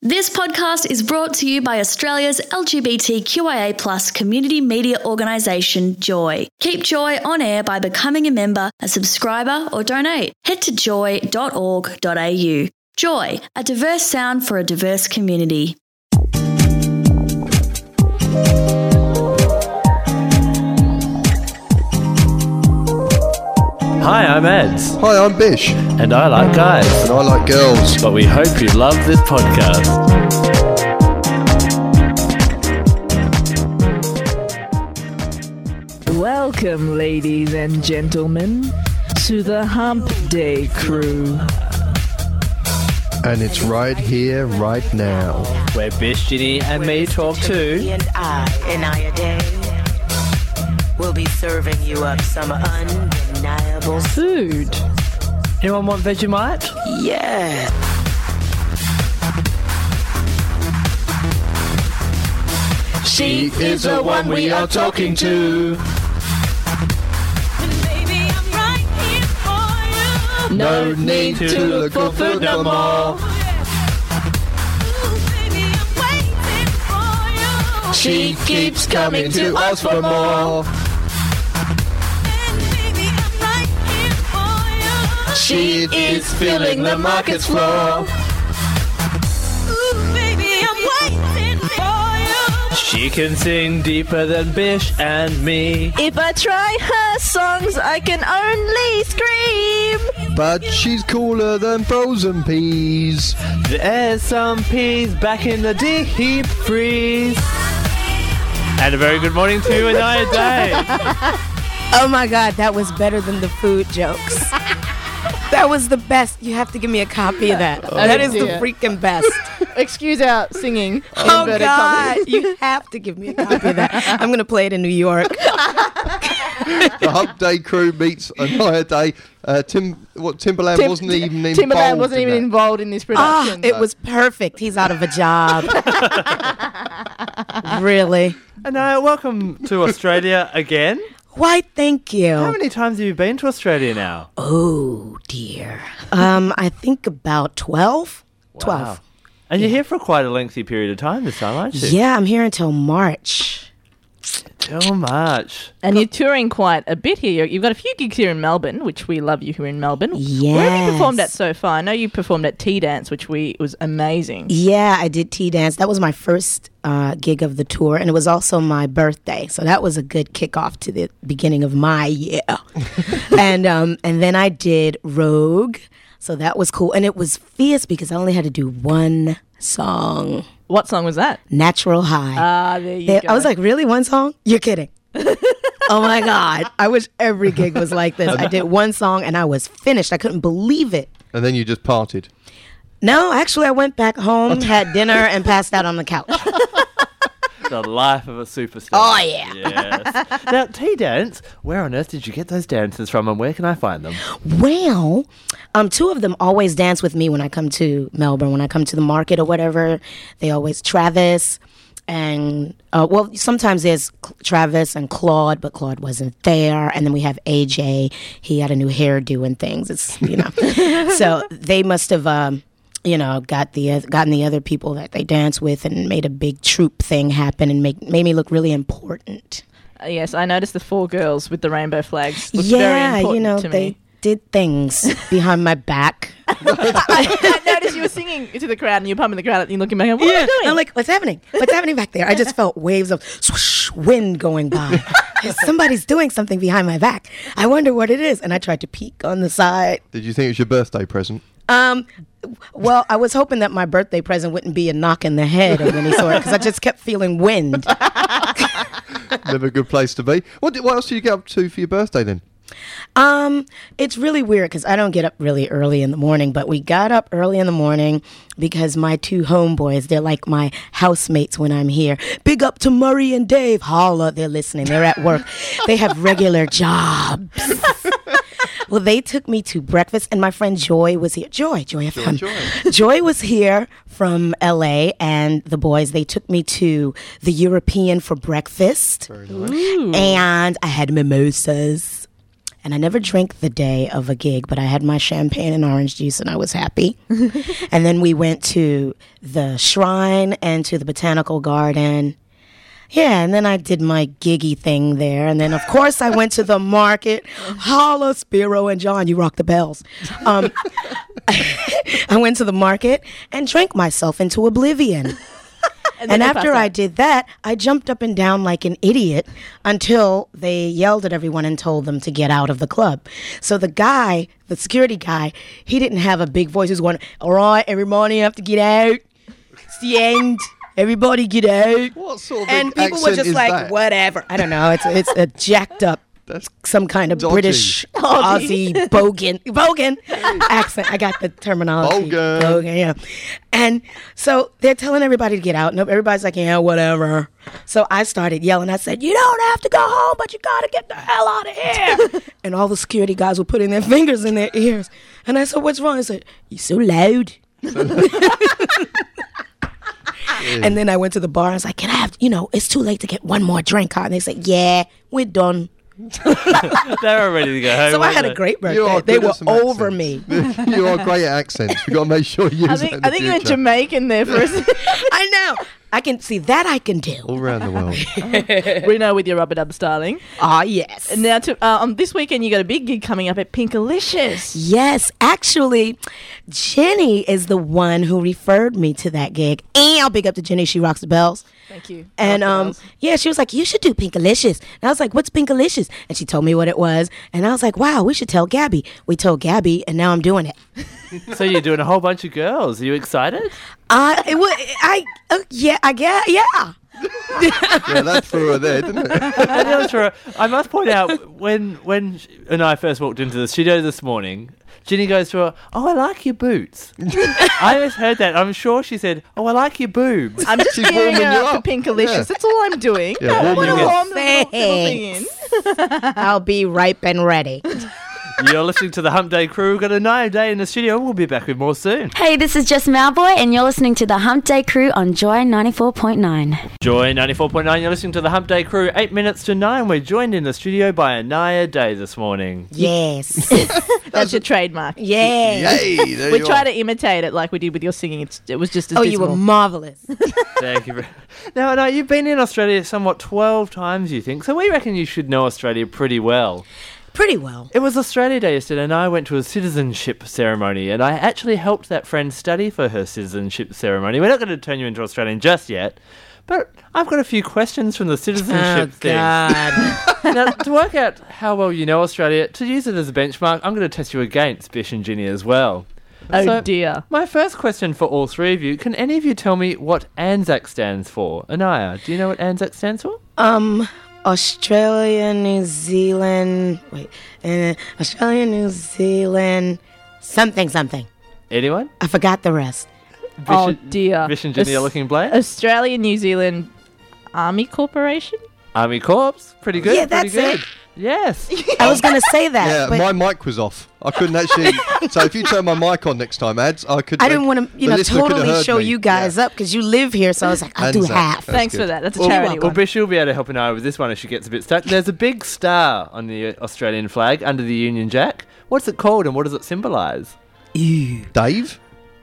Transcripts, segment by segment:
This podcast is brought to you by Australia's LGBTQIA+ community media organisation, Joy. Keep Joy on air by becoming a member, a subscriber or donate. Head to joy.org.au. Joy, a diverse sound for a diverse community. Hi, I'm Eds. Hi, I'm Bish. And I like guys. And I like girls. But we hope you love this podcast. Welcome, ladies and gentlemen, to the Hump Day Crew. And it's right here, right now. Where Bish, Ginny and me talk to. And I day will be serving you up some undeniable Food. Anyone want Vegemite? Yeah. She is the one we are talking to. No need to look for food no more. She keeps coming to us for more. She is filling the market's floor. She can sing deeper than Bish and me. If I try her songs, I can only scream. But she's cooler than frozen peas. There's some peas back in the deep freeze. And a very good morning to you, Anaya Day. Oh my God, that was better than the food jokes. That was the best. You have to give me a copy of that. That is the freaking best. Excuse our singing. Oh God, you have to give me a copy of that. I'm going to play it in New York. The Hump Day Crew meets Anaya Day. Timberland wasn't even involved. Timberland wasn't even involved in this production. It was perfect. He's out of a job. Really? Anaya, welcome to Australia again. Why, thank you. How many times have you been to Australia now? Oh, dear. I think about 12. Wow. 12. And you're here for quite a lengthy period of time this time, aren't you? Yeah, I'm here until March. Too much. And you're touring quite a bit here. You've got a few gigs here in Melbourne, which we love you here in Melbourne. Yes. Where have you performed at so far? I know you performed at Tea Dance, which was amazing. Yeah, I did Tea Dance. That was my first gig of the tour, and it was also my birthday. So that was a good kickoff to the beginning of my year. And then I did Rogue. So that was cool. And it was fierce because I only had to do one song. What song was that? Natural High. There you go. I was like, really? One song? You're kidding. Oh my God. I wish every gig was like this. I did one song and I was finished. I couldn't believe it. And then you just parted. No, actually I went back home, had dinner, and passed out on the couch. The life of a superstar. Oh, yeah. Yes. Now, Tea Dance, where on earth did you get those dances from and where can I find them? Well, two of them always dance with me when I come to Melbourne. When I come to the market or whatever, they always, Travis and, sometimes there's Travis and Claude, but Claude wasn't there. And then we have AJ. He had a new hairdo and things. It's, So they must have... gotten the other people that they dance with and made a big troop thing happen and made me look really important. Yes, I noticed the 4 girls with the rainbow flags. Looked very important to they me. did things behind my back. I noticed you were singing to the crowd and you were pumping the crowd and you're looking back and what are you doing? I'm like, what's happening? What's happening back there? I just felt waves of swoosh, wind going by. Somebody's doing something behind my back. I wonder what it is. And I tried to peek on the side. Did you think it was your birthday present? Well, I was hoping that my birthday present wouldn't be a knock in the head of any sort because I just kept feeling wind. Never a good place to be. What else did you get up to for your birthday then? It's really weird because I don't get up really early in the morning, but we got up early in the morning because my 2 homeboys, they're like my housemates when I'm here. Big up to Murray and Dave. Holla, they're listening. They're at work. They have regular jobs. Well, they took me to breakfast, and my friend Joy was here. Joy FM. Joy was here from LA, and the boys, they took me to the European for breakfast. Very nice. And I had mimosas. And I never drank the day of a gig, but I had my champagne and orange juice, and I was happy. And then we went to the Shrine and to the Botanical Garden. Yeah, and then I did my giggy thing there. And then, of course, I went to the market. Holla, Spiro and John, you rock the bells. I went to the market and drank myself into oblivion. And after I did that, I jumped up and down like an idiot until they yelled at everyone and told them to get out of the club. So the guy, the security guy, he didn't have a big voice. He was going, all right, everybody have to get out. It's the end. Everybody get out. What sort of and people were just like, that? Whatever. I don't know. It's a jacked up, some kind of dodgy. British Aussie bogan accent. I got the terminology. Bogan, yeah. And so they're telling everybody to get out. No, everybody's like, yeah, whatever. So I started yelling. I said, you don't have to go home, but you got to get the hell out of here. And all the security guys were putting their fingers in their ears. And I said, what's wrong? I said, you're so loud. And then I went to the bar and I was like, can I have, it's too late to get one more drink, huh? And they said, yeah, we're done. They were ready to go home. So I had a great birthday. They were over me. You are great at accents. You've got to make sure you use it in the I think you went future. Jamaican there for a second. I know. I can see that I can do. All around the world. Reno with your rubber dub styling. Ah, yes. And now this weekend you got a big gig coming up at Pinkalicious. Yes, actually, Jenny is the one who referred me to that gig. And I'll big up to Jenny. She rocks the bells. Thank you. And yeah, she was like, you should do Pinkalicious. And I was like, what's Pinkalicious? And she told me what it was. And I was like, wow, we should tell Gabby. We told Gabby, and now I'm doing it. So you're doing a whole bunch of girls. Are you excited? Yeah, I guess, yeah. Yeah, that threw her there, didn't it? I must point out, when and I first walked into the studio this morning, Ginny goes to her, oh, I like your boots. I just heard that. I'm sure she said, oh, I like your boobs. I'm just She's gearing warming her you up up. for Pinkalicious. Yeah. That's all I'm doing. Yeah, warming I'm you up. warm the little thing in. I'll be ripe and ready. You're listening to the Hump Day crew. We've got another day in the studio. We'll be back with more soon. Hey, this is Jess Malboy, and you're listening to the Hump Day Crew on Joy 94.9. Joy 94.9, you're listening to the Hump Day crew. 8 minutes to 9. We're joined in the studio by Anaya Day this morning. Yes. That's your trademark. Yes. Yay, there We you try are. to imitate it like we did with your singing. It was just as Oh, you were dismal. marvelous. Thank you. Now, Anaya, you've been in Australia somewhat 12 times, you think, so we reckon you should know Australia pretty well. Pretty well. It was Australia Day yesterday, and I went to a citizenship ceremony, and I actually helped that friend study for her citizenship ceremony. We're not going to turn you into Australian just yet, but I've got a few questions from the citizenship thing. God. Now, to work out how well you know Australia, to use it as a benchmark, I'm going to test you against Bish and Ginny as well. Oh, So, dear. My first question for all three of you, can any of you tell me what ANZAC stands for? Anaya, do you know what ANZAC stands for? Australia, New Zealand, Australia, New Zealand, something. Anyone? I forgot the rest. Oh, dear. Bish and Ginny are looking blank. Australia, New Zealand Army Corporation? Army Corps, pretty good. Yeah, pretty that's good. it. Yes. I was going to say that, Yeah, but my mic was off. I couldn't actually. So if you turn my mic on next time, ads, I could. I didn't want to, the listener could have totally heard show me. you guys up because you live here. So I was like, I'll do Anzac. half. That's Thanks good. for that. That's a Well, charity well, one. Bish will be able to help Anaya with this one if she gets a bit stuck. There's a big star on the Australian flag under the Union Jack. What's it called and what does it symbolise? Dave?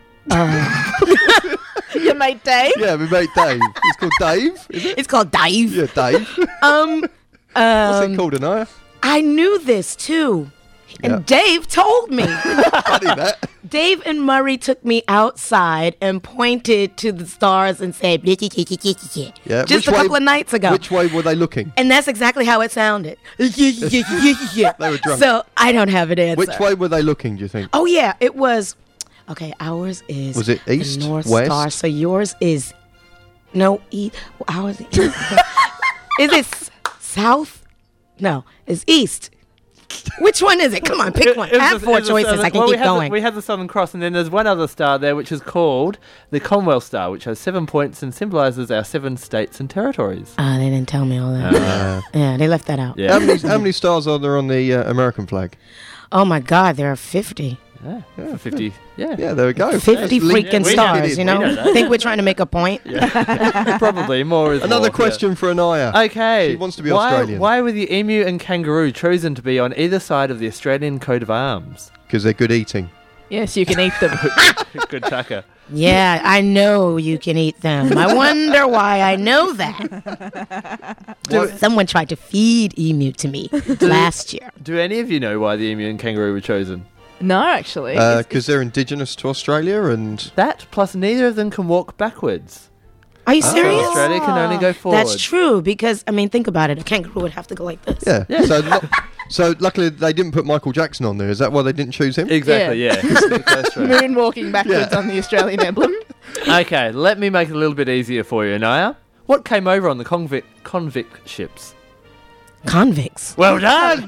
Your mate Dave? Yeah, we mate Dave. It's called Dave, is it? It's called Dave. Yeah, Dave. What's it called, Anaya? I knew this too. And Yeah. Dave told me. Funny that. Dave and Murray took me outside and pointed to the stars and said, "Blah, blah, blah, blah, blah, blah," Yeah. just a couple of nights ago. Which way were they looking? And that's exactly how it sounded. They were drunk. So I don't have an answer. Which way were they looking, do you think? Oh, yeah, it was. Okay, ours is. Was it east, the North west? Star. So yours is. No, east. Ours is. Is it south? No, it's east. Which one is it? Come on, pick one. I have four choices. I can keep going. We have the Southern Cross, and then there's one other star there, which is called the Commonwealth Star, which has 7 points and symbolises our 7 states and territories. Ah, they didn't tell me all that. Yeah, they left that out. Yeah. How many stars are there on the American flag? Oh my God, there are 50. For 50. Yeah. Yeah, there we go. 50 That's linked- freaking we stars, know. you know? We know that. Think we're trying to make a point? Probably more is Another more, question for Anaya. Yeah. Okay. She wants to be Australian. Why were the emu and kangaroo chosen to be on either side of the Australian coat of arms? Because they're good eating. Yes, you can eat them. Good tucker. Yeah, I know you can eat them. I wonder why I know that. Someone tried to feed emu to me last year. Do any of you know why the emu and kangaroo were chosen? No, actually. Because they're indigenous to Australia and... That, plus neither of them can walk backwards. Are you So serious? Australia can only go forward. That's true, because, I mean, think about it. A kangaroo would have to go like this. Yeah. So luckily they didn't put Michael Jackson on there. Is that why they didn't choose him? Exactly, yeah. That's right. Moonwalking backwards on the Australian emblem. Okay, let me make it a little bit easier for you, Anaya. What came over on the convict ships? Convicts. Well done!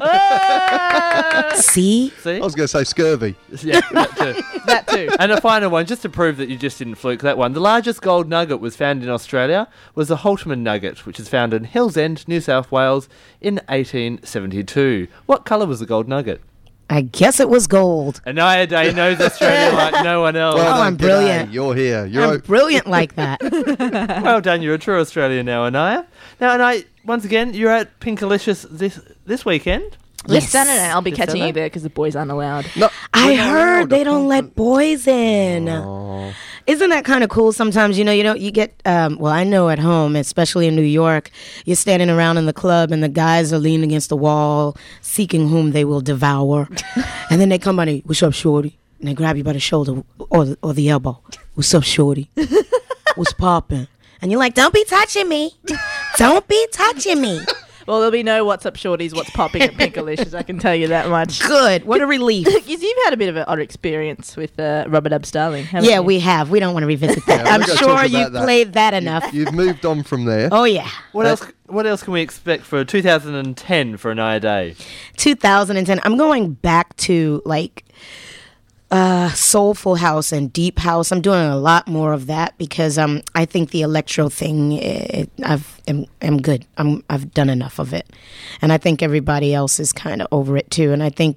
See? See? I was going to say scurvy. Yeah, that too. That too. And a final one, just to prove that you just didn't fluke that one. The largest gold nugget was found in Australia was the Holtman nugget, which is found in Hills End, New South Wales in 1872. What colour was the gold nugget? I guess it was gold. Anaya Day knows Australia like no one else. Well Oh, done, I'm g'day. brilliant. You're here. I'm brilliant like that. Well done, you're a true Australian now, Anaya. Now, Anaya, once again, you're at Pinkalicious this weekend. This Yes. Saturday, I'll be This catching Saturday? you there because the boys aren't allowed. No, I we're not heard allowed. they don't let boys in. Oh. Isn't that kind of cool? Sometimes, you get, well, I know at home, especially in New York, you're standing around in the club and the guys are leaning against the wall, seeking whom they will devour. And then they come by and, what's up, shorty? And they grab you by the shoulder or the elbow. What's up, shorty? What's poppin'? And you're like, don't be touching me. Don't be touching me. Well, there'll be no what's up shorties, what's popping at Pinkalicious, I can tell you that much. Good. What a relief. Because you've had a bit of an odd experience with Rubber Dub Starling, haven't Yeah, you? we have. We don't want to revisit that. Yeah, we're I'm gonna sure talk you about that. played that enough. You've moved on from there. Oh, yeah. What else can we expect for 2010 for Anaya Day? 2010. I'm going back to like soulful house and deep house. I'm doing a lot more of that because I think the electro thing I'm good. I've done enough of it, and I think everybody else is kind of over it too. And I think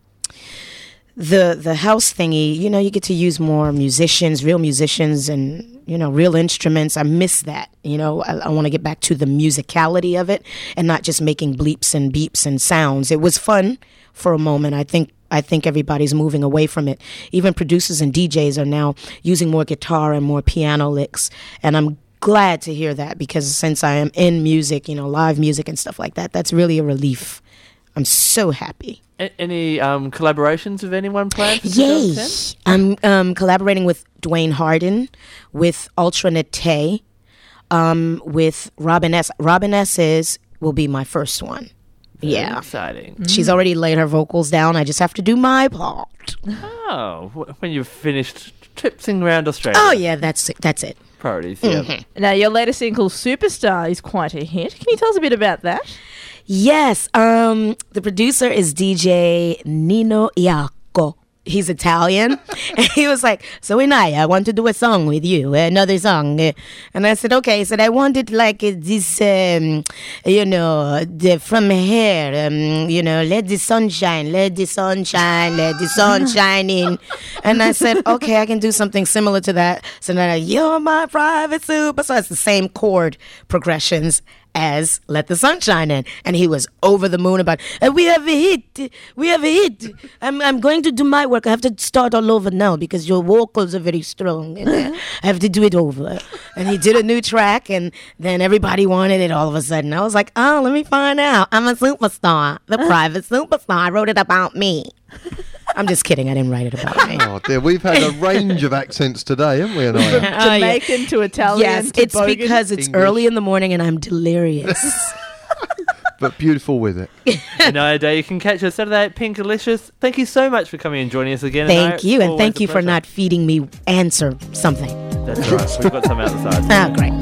the house thingy, you get to use more real musicians, and real instruments. I miss that. I want to get back to the musicality of it and not just making bleeps and beeps and sounds. It was fun for a moment. I think everybody's moving away from it. Even producers and DJs are now using more guitar and more piano licks, and I'm glad to hear that because since I am in music, live music and stuff like that, that's really a relief. I'm so happy. Any collaborations with anyone planned for Yay! 2010? I'm collaborating with Dwayne Harden, with Ultra Nate, with Robin S. Robin S. will be my first one. Very Yeah. exciting. She's already laid her vocals down. I just have to do my part. Oh, when you've finished tripsing around Australia. Oh, yeah, that's it. Priorities, yeah. Mm-hmm. Now, your latest single, Superstar, is quite a hit. Can you tell us a bit about that? Yes, the producer is DJ Nino Iacco. He's Italian. And he was like, so Anaya, I want to do a song with you, another song. And I said, okay. He said, I wanted like this, from here, let the sun shine, let the sun shine, let the sun shine in. And I said, okay, I can do something similar to that. So then you're my private superstar. It's the same chord progressions as Let the Sun Shine In. And he was over the moon about, we have a hit. I'm going to do my work. I have to start all over now because your vocals are very strong. And I have to do it over. And he did a new track, and then everybody wanted it all of a sudden. I was like, oh, let me find out. I'm a superstar, the private superstar. I wrote it about me. I'm just kidding. I didn't write it about me. Oh dear, we've had a range of accents today, haven't we, Anaya? Jamaican to Italian Yes, to it's Bogan. because it's English. early in the morning and I'm delirious. But beautiful with it. Anaya Day, you can catch us Saturday at Pinkalicious. Thank you so much for coming and joining us again. Anaya. Thank you, and Always thank a you for pleasure. not feeding me answer something. That's right. We've got some out the side. Ah, great.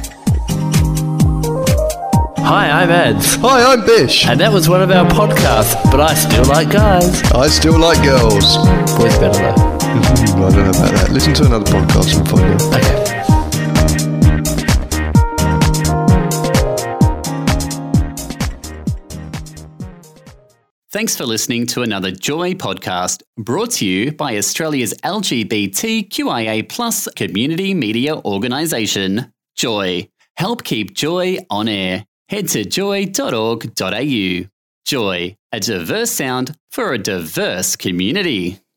Hi, I'm Ads. Hi, I'm Bish. And that was one of our podcasts, but I still like guys. I still like girls. Boys better though. I don't know about that. Listen to another podcast and find out. Okay. Thanks for listening to another Joy podcast brought to you by Australia's LGBTQIA+ community media organisation, Joy. Help keep Joy on air. Head to joy.org.au. Joy, a diverse sound for a diverse community.